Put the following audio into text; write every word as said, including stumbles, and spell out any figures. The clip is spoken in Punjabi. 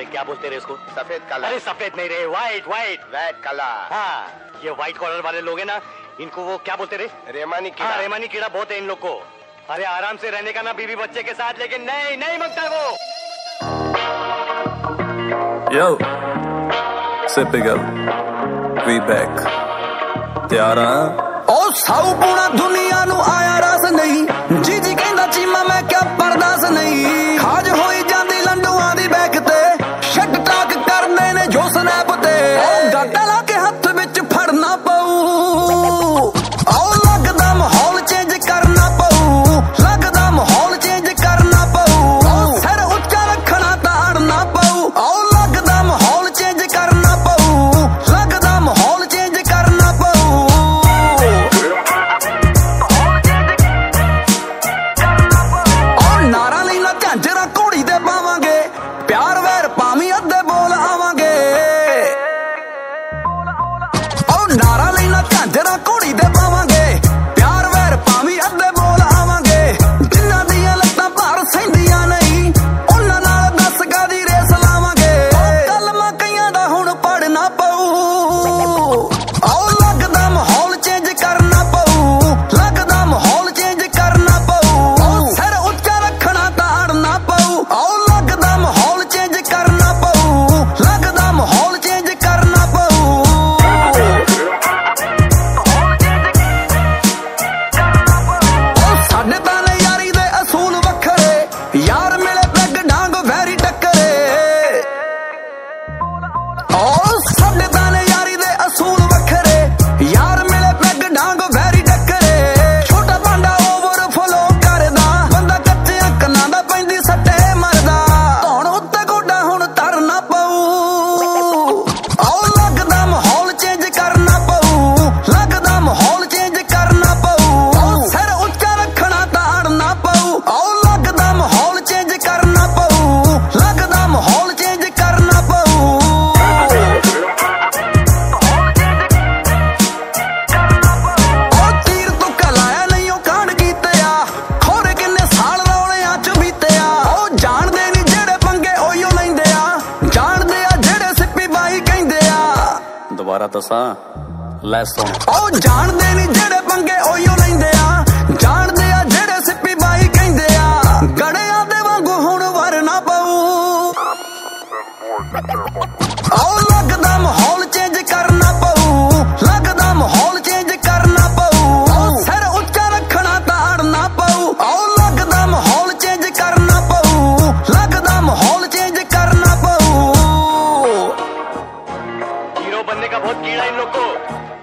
क्या बोलते रहे उसको? सफेद काला। अरे सफेद नहीं रहे, व्हाइट व्हाइट व्हाइट काला। हाँ, ये व्हाइट कॉलर वाले लोग हैं ना, इनको वो क्या बोलते रहे? रेमानी कीड़ा। हाँ, रेमानी कीड़ा बहुत है इन लोग को। अरे आराम से रहने का ना बीवी बच्चे के साथ, लेकिन नहीं नहीं मांगता है वो। Yo, Sipigal, we back. ਤਿਆਰ ਆ ਉਹ ਸਾਊ ਪੂਣਾ ਦੁਨੀਆ ਨੂੰ ਆਇਆ ਰਸ ਨਹੀਂ, ਜੀ ਜੀ ਕਹਿੰਦਾ ਚੀਮਾ ਮੈਂ ਕਿਆ ਪਰਦਾਸ ਨਹੀਂ। ਖਾਜ ਹੋਈ ਜਾਂਦੀ ਲੰਡੂਆਂ ਦੀ ਬੈਕ ਤੇ, ਸ਼ਟ ਟਾਕ ਕਰਦੇ ਨੇ ਜੋ ਸਨੈਪ ਤੇ। ਉਹ ਗਾਟਾ ਲਾ ਕੇ ਹੱਥ ਵਿੱਚ ਫੜਨਾ ਪਊ, ਆਓ ਲੱਗਦਾ ਮਾਹੌਲ ਚੇਂਜ ਕਰਨਾ ਪਊ, ਲੱਗਦਾ ਮਾਹੌਲ ਚੇਂਜ ਕਰਨਾ ਪਊ। ਸਿਰ ਉੱਚਾ ਰੱਖਣਾ ਤਾਂ ਅੜਨਾ ਪਊ, ਆਓ ਲੱਗਦਾ ਮਾਹੌਲ ਚੇਂਜ ਕਰਨਾ ਪਊ, ਲੱਗਦਾ ਮਾਹੌਲ ਚੇਂਜ ਕਰਨਾ ਪਊ। ਨਾਰਾ ਲਈ ਨਾ ਝਾਂਜਰਾ ਘੋੜੀ ਦੇ ਪਾਵਾਂਗੇ, ਪਿਆਰ ਵੈਰ ਭਾਵੇਂ ਅੱਧੇ ਬੋਲ ਆਵਾਂਗੇ। ਉਹ ਨਾਰਾ ਲਈ ਨਾ ਝਾਂਜਰਾ ਘੋੜੀ ਦੇ ਪਾਵਾਂਗੇ, ਪਿਆਰ ਵੈਰ ਭਾਵੇਂ ਅੱਧੇ ਬੋਲ ਆਵਾਂਗੇ। ਜਿਨ੍ਹਾਂ ਦੀਆਂ ਲੱਤਾਂ ਭਾਰ ਸਹਿੰਦੀਆਂ ਨਹੀਂ, ਉਹਨਾਂ ਨਾਲ ਦਸ ਗਾਦੀ ਰੇਸ ਲਾਵਾਂਗੇ। ਕਲਮਾਂ ਕਈਆਂ ਦਾ ਹੁਣ ਪੜਨਾ ਪਊ, ਆਓ ਲੱਗਦਾ ਮਾਹੌਲ ਚੇਂਜ ਕਰਨਾ ਪਊ, ਲੱਗਦਾ ਮਾਹੌਲ ਚੇਂਜ ਕਰਨਾ ਪਊ। ਸਿਰ ਉੱਚਾ ਰੱਖਣਾ ਤਾਂ ਅੜਨਾ ਪਊ, ਆਓ ਲੱਗਦਾ ਮਾਹੌਲ ਚੇਂਜ ਕਰਨਾ ਪਊ, ਲੱਗਦਾ ਮਾਹੌਲ ਚੇਂਜ ਕਰਨਾ ਪਊ। ਉਹ ਸਾਡੇ ਤਾਂ ਨੇ ਯਾਰੀ ਦੇ ਅਸੂਲ ਵੱਖਰੇ, ਯਾਰ ਮਿਲੇ ਪੈਗ ਡਾਂਗ ਵੈਰੀ ਟੱਕਰੇ। ਉਹ ਸਾਡੇ ਤਾਂ ਨੇ ਯਾਰੀ ਦੇ ਅਸੂਲ ਵੱਖਰੇ, ਯਾਰ ਮਿਲੇ ਪੈਗ ਡਾਂਗ ਵੈਰੀ ਟੱਕਰੇ। ਛੋਟਾ ਭਾਂਡਾ ਓਵਰਫਲੋ ਕਰਦਾ, ਬੰਦਾ ਕੱਚਿਆਂ ਕੰਨਾਂ ਦਾ ਪੈਂਦੀ ਸੱਟੇ ਮਰਦਾ। ਧੌਣ ਉੱਤੇ ਗੋਡਾ ਹੁਣ ਧਰਨਾ ਪਊ, ਆਓ ਲੱਗਦਾ ਮਾਹੌਲ ਚੇਂਜ ਕਰਨਾ ਪਊ, ਲੱਗਦਾ ਮਾਹੌਲ ਚੇਂਜ ਕਰਨਾ ਪਊ। ਸਿਰ ਉੱਚਾ ਰੱਖਣਾ ਤਾਂ ਅੜਨਾ ਪਊ, ਆਓ ਲੱਗਦਾ ਮਾਹੌਲ ਚੇਂਜ ਕਰਨਾ ਪਊ, ਲੱਗਦਾ ਮਾਹੌਲ ਚੇਂਜ ਕਰਨਾ ਪਊ। ਉਹ ਤੀਰ ਤੁੱਕਾ ਲਾਇਆ ਨਹੀਂ ਉਹ ਕਾਂਡ ਕੀਤੇ ਆ, ਖੋਰੇ ਕਿੰਨੇ ਸਾਲ ਰੌਲਿਆਂ ਚ ਬੀਤੇ ਆ। ਉਹ ਜਾਣਦੇ ਨਹੀਂ ਜਿਹੜੇ ਪੰਗੇ ਉਹੀਓ ਲੈਂਦੇ ਆ, ਜਾਣਦੇ ਆ ਜਿਹੜੇ ਸਿੱਪੀ ਬਾਈ ਕਹਿੰਦੇ ਆ। ਦੁਬਾਰਾ ਦੱਸਾਂ ਲੈ ਸੁਣ। ਉਹ ਜਾਣਦੇ ਨਹੀਂ ਜਿਹੜੇ ਪੰਗੇ ਉਹੀਓ ਲੈਂਦੇ ਆ, ਜਾਣਦੇ ਆ ਜਿਹੜੇ ਸਿੱਪੀ ਬਾਈ ਕਹਿੰਦੇ ਆ। ਗੜਿਆਂ ਦੇ ਵਾਂਗੂ ਹੁਣ ਵਰਨਾ ਪਊ, ਆਓ ਲੱਗਦਾ ਮਾਹੌਲ ਚੇਂਜ ਕਰਨਾ ਪਊ, ਲੱਗਦਾ ਮਾਹੌਲ ਚੇਂਜ ਕਰਨਾ ਪਊ। ਸਿਰ ਉੱਚਾ ਰੱਖਣਾ ਤਾਂ ਅੜਨਾ ਪਊ, ਆਓ ਲੱਗਦਾ ਮਾਹੌਲ ਚੇਂਜ ਕਰਨਾ ਪਊ, ਲੱਗਦਾ ਮਾਹੌਲ ਚੇਂਜ करना पऊ। हीरो बनने का बहुत कीड़ा इन लोग को।